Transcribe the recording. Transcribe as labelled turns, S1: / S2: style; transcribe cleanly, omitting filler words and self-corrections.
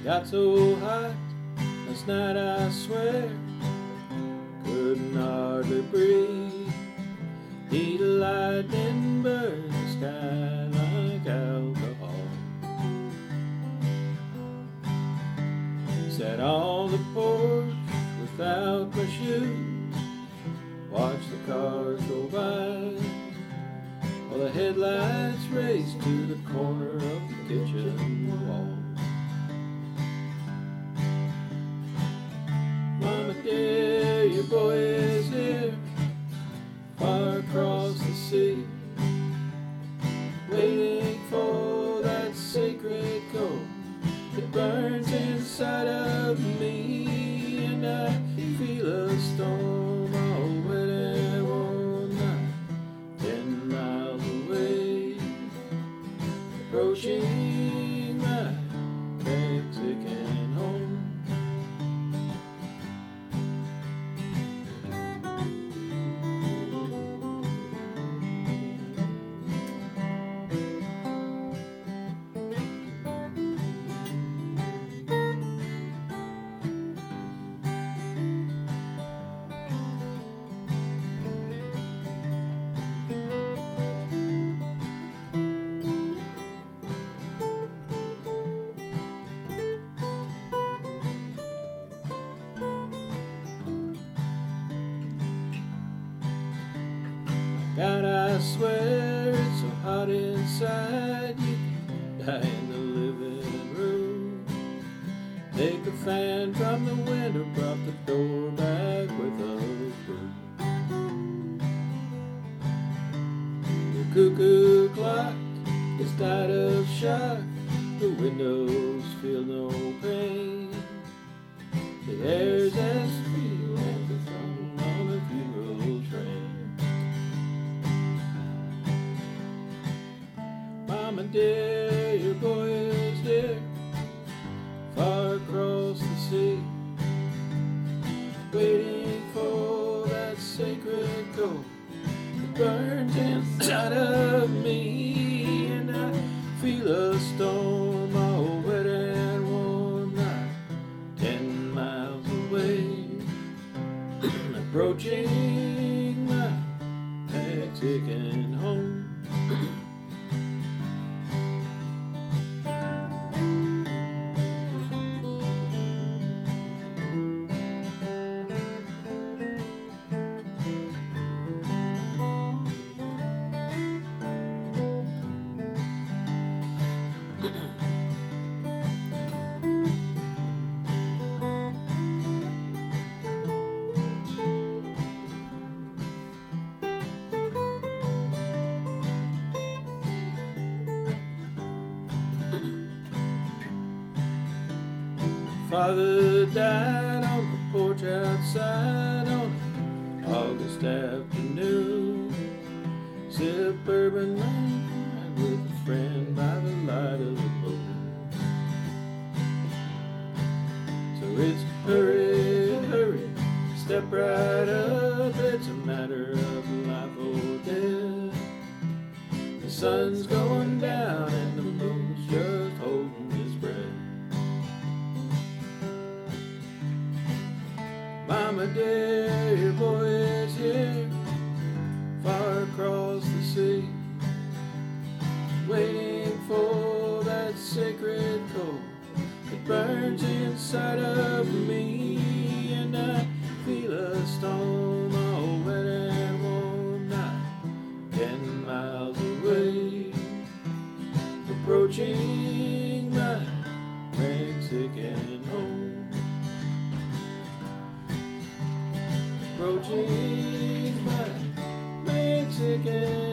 S1: Got so hot last night, I swear, couldn't hardly breathe. Heat of lightning burned the sky like alcohol. Sat on the porch without my shoes, watched the cars go by, while the headlights raced to the corner of the kitchen wall. Mama dear, your boy is here, far across the sea, waiting for that sacred coal that burns inside of me. And I feel a storm all wet and warm night, 10 miles away, approaching my Mexican home. God, I swear it's so hot inside, you can die in the living room. Take a fan from the window, prop the door back with a broom. The cuckoo clock is died of shock, the windows feel no pain. The air's as free as the throne on a funeral train. Mama dear, your boy is here, far across the sea, waiting for that sacred coal that burns inside of me. And I feel a storm all wet and warm night, 10 miles away, approaching my Mexican home. Father died on the porch outside on an August afternoon. Sip bourbon night with a friend by the light of the moon. So it's hurry, hurry, step right up. It's a matter of life or death. The sun's going down and the moon's just holding his breath. Mama dear, your boy is here, far across the sea, waiting for that sacred coal that burns inside of me. And I feel a storm all wet and warm night, 10 miles away, approaching my Mexican home. Approaching my Mexican